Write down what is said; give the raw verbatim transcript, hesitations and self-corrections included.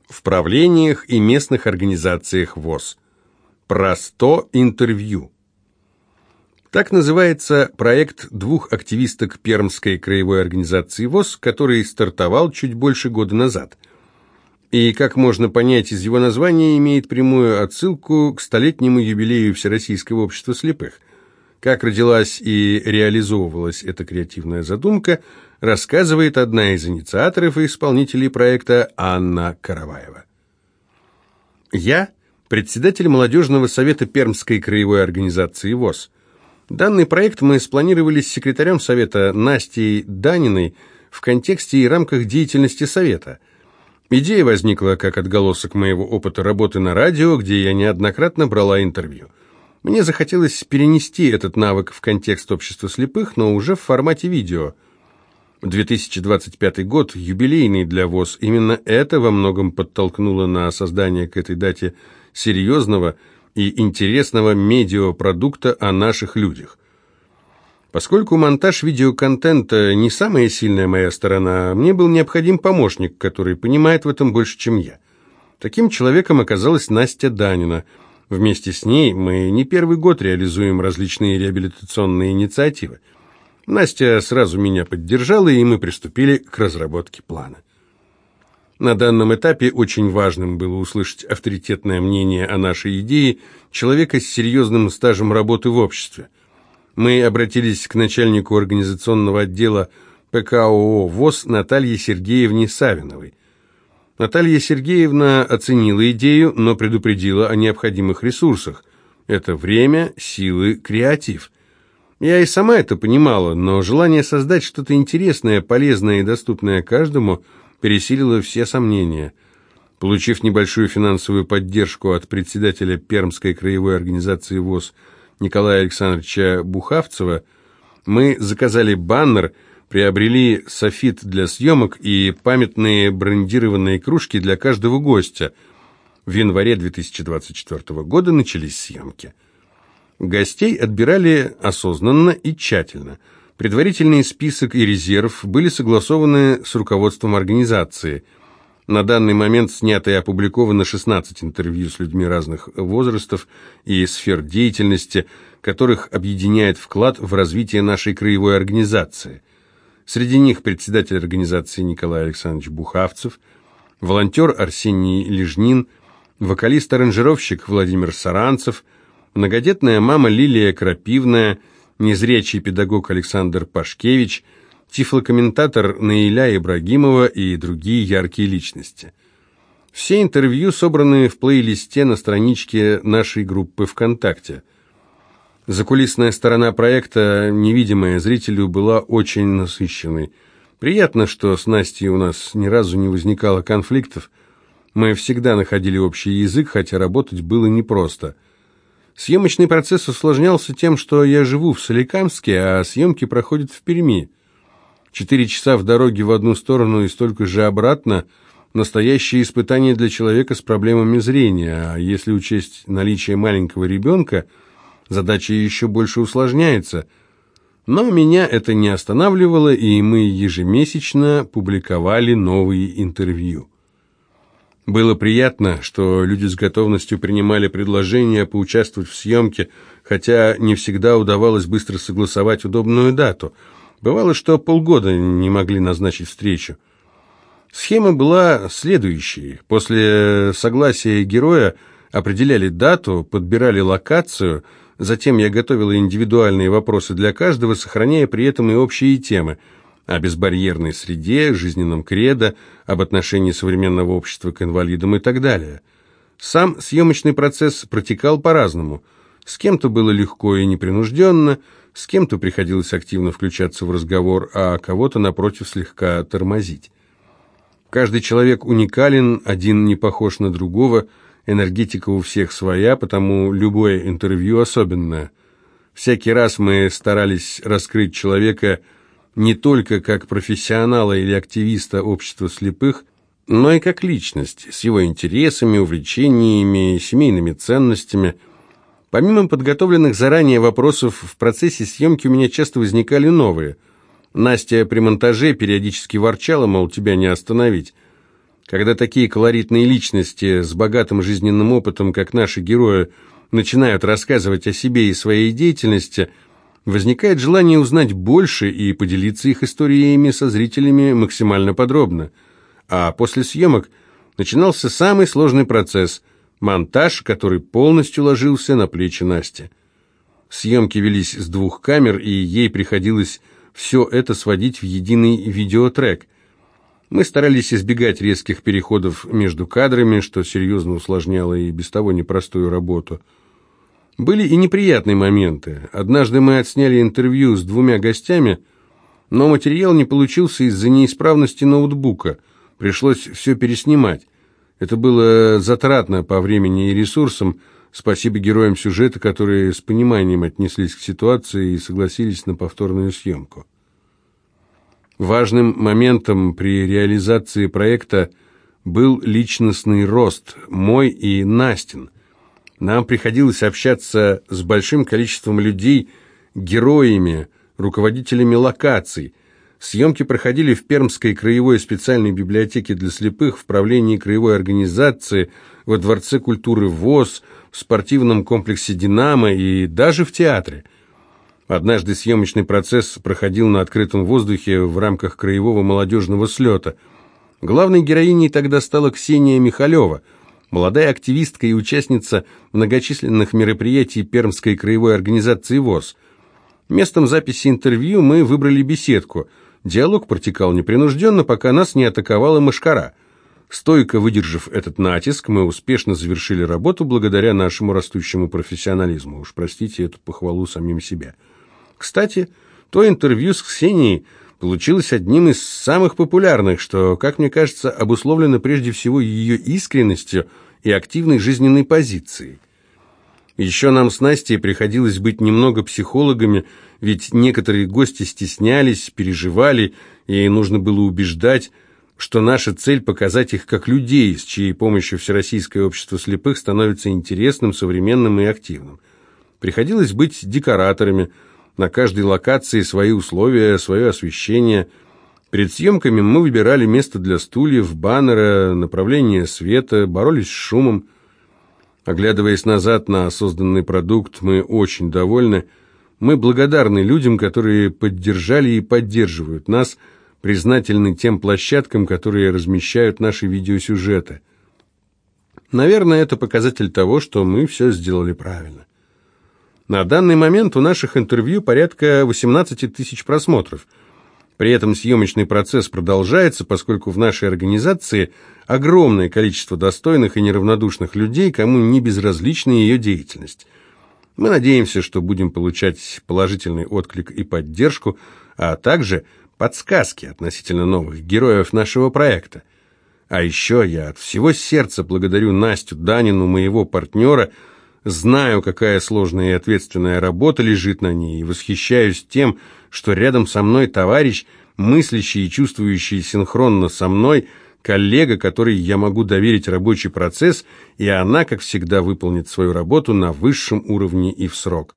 в правлениях и местных организациях ВОС. Про сто интервью. Так называется проект двух активисток Пермской краевой организации ВОС, который стартовал чуть больше года назад. И, как можно понять из его названия, имеет прямую отсылку к столетнему юбилею Всероссийского общества слепых. Как родилась и реализовывалась эта креативная задумка, рассказывает одна из инициаторов и исполнителей проекта Анна Караваева. Я – председатель молодежного совета Пермской краевой организации ВОС. Данный проект мы спланировали с секретарем совета Настей Даниной в контексте и рамках деятельности совета. Идея возникла как отголосок моего опыта работы на радио, где я неоднократно брала интервью. Мне захотелось перенести этот навык в контекст общества слепых, но уже в формате видео. две тысячи двадцать пятый год, юбилейный для ВОС, именно это во многом подтолкнуло на создание к этой дате серьезного и интересного медиапродукта о наших людях. Поскольку монтаж видеоконтента не самая сильная моя сторона, мне был необходим помощник, который понимает в этом больше, чем я. Таким человеком оказалась Настя Данина. Вместе с ней мы не первый год реализуем различные реабилитационные инициативы. Настя сразу меня поддержала, и мы приступили к разработке плана. На данном этапе очень важным было услышать авторитетное мнение о нашей идее человека с серьезным стажем работы в обществе. Мы обратились к начальнику организационного отдела ПКОО ВОС Наталье Сергеевне Савиновой. Наталья Сергеевна оценила идею, но предупредила о необходимых ресурсах. Это время, силы, креатив. Я и сама это понимала, но желание создать что-то интересное, полезное и доступное каждому пересилило все сомнения. Получив небольшую финансовую поддержку от председателя Пермской краевой организации ВОС Николая Александровича Бухавцева, мы заказали баннер, приобрели софит для съемок и памятные брендированные кружки для каждого гостя. В январе две тысячи двадцать четвёртого года начались съемки. Гостей отбирали осознанно и тщательно. Предварительный список и резерв были согласованы с руководством организации. На данный момент снято и опубликовано шестнадцать интервью с людьми разных возрастов и сфер деятельности, которых объединяет вклад в развитие нашей краевой организации. Среди них председатель организации Николай Александрович Бухавцев, волонтер Арсений Лежнин, вокалист-аранжировщик Владимир Саранцев, многодетная мама Лилия Крапивная, незрячий педагог Александр Пашкевич, тифлокомментатор Наиля Ибрагимова и другие яркие личности. Все интервью собраны в плейлисте на страничке нашей группы ВКонтакте. Закулисная сторона проекта, невидимая зрителю, была очень насыщенной. Приятно, что с Настей у нас ни разу не возникало конфликтов. Мы всегда находили общий язык, хотя работать было непросто. Съемочный процесс усложнялся тем, что я живу в Соликамске, а съемки проходят в Перми. Четыре часа в дороге в одну сторону и столько же обратно – настоящее испытание для человека с проблемами зрения, а если учесть наличие маленького ребенка – задача еще больше усложняется. Но меня это не останавливало, и мы ежемесячно публиковали новые интервью. Было приятно, что люди с готовностью принимали предложение поучаствовать в съемке, хотя не всегда удавалось быстро согласовать удобную дату. Бывало, что полгода не могли назначить встречу. Схема была следующей. После согласия героя определяли дату, подбирали локацию. Затем я готовила индивидуальные вопросы для каждого, сохраняя при этом и общие темы о безбарьерной среде, жизненном кредо, об отношении современного общества к инвалидам и так далее. Сам съемочный процесс протекал по-разному. С кем-то было легко и непринужденно, с кем-то приходилось активно включаться в разговор, а кого-то, напротив, слегка тормозить. Каждый человек уникален, один не похож на другого. Энергетика у всех своя, потому любое интервью особенное. Всякий раз мы старались раскрыть человека не только как профессионала или активиста общества слепых, но и как личность, с его интересами, увлечениями, семейными ценностями. Помимо подготовленных заранее вопросов, в процессе съемки у меня часто возникали новые. Настя при монтаже периодически ворчала, мол, тебя не остановить. Когда такие колоритные личности с богатым жизненным опытом, как наши герои, начинают рассказывать о себе и своей деятельности, возникает желание узнать больше и поделиться их историями со зрителями максимально подробно. А после съемок начинался самый сложный процесс – монтаж, который полностью ложился на плечи Насти. Съемки велись с двух камер, и ей приходилось все это сводить в единый видеотрек. Мы старались избегать резких переходов между кадрами, что серьезно усложняло и без того непростую работу. Были и неприятные моменты. Однажды мы отсняли интервью с двумя гостями, но материал не получился из-за неисправности ноутбука. Пришлось все переснимать. Это было затратно по времени и ресурсам. Спасибо героям сюжета, которые с пониманием отнеслись к ситуации и согласились на повторную съемку. Важным моментом при реализации проекта был личностный рост мой и Настин. Нам приходилось общаться с большим количеством людей, героями, руководителями локаций. Съемки проходили в Пермской краевой специальной библиотеке для слепых, в правлении краевой организации, во Дворце культуры ВОС, в спортивном комплексе «Динамо» и даже в театре. Однажды съемочный процесс проходил на открытом воздухе в рамках краевого молодежного слета. Главной героиней тогда стала Ксения Михалева, молодая активистка и участница многочисленных мероприятий Пермской краевой организации ВОС. Местом записи интервью мы выбрали беседку. Диалог протекал непринужденно, пока нас не атаковала мошкара. Стойко выдержав этот натиск, мы успешно завершили работу благодаря нашему растущему профессионализму. Уж простите эту похвалу самим себе. Кстати, то интервью с Ксенией получилось одним из самых популярных, что, как мне кажется, обусловлено прежде всего ее искренностью и активной жизненной позицией. Еще нам с Настей приходилось быть немного психологами, ведь некоторые гости стеснялись, переживали, и нужно было убеждать, что наша цель – показать их как людей, с чьей помощью Всероссийское общество слепых становится интересным, современным и активным. Приходилось быть декораторами. На каждой локации свои условия, свое освещение. Перед съемками мы выбирали место для стульев, баннера, направление света, боролись с шумом. Оглядываясь назад на созданный продукт, мы очень довольны. Мы благодарны людям, которые поддержали и поддерживают нас, признательны тем площадкам, которые размещают наши видеосюжеты. Наверное, это показатель того, что мы все сделали правильно. На данный момент у наших интервью порядка восемнадцать тысяч просмотров. При этом съемочный процесс продолжается, поскольку в нашей организации огромное количество достойных и неравнодушных людей, кому не безразлична ее деятельность. Мы надеемся, что будем получать положительный отклик и поддержку, а также подсказки относительно новых героев нашего проекта. А еще я от всего сердца благодарю Настю Данину, моего партнера. Знаю, какая сложная и ответственная работа лежит на ней, и восхищаюсь тем, что рядом со мной товарищ, мыслящий и чувствующий синхронно со мной, коллега, которой я могу доверить рабочий процесс, и она, как всегда, выполнит свою работу на высшем уровне и в срок.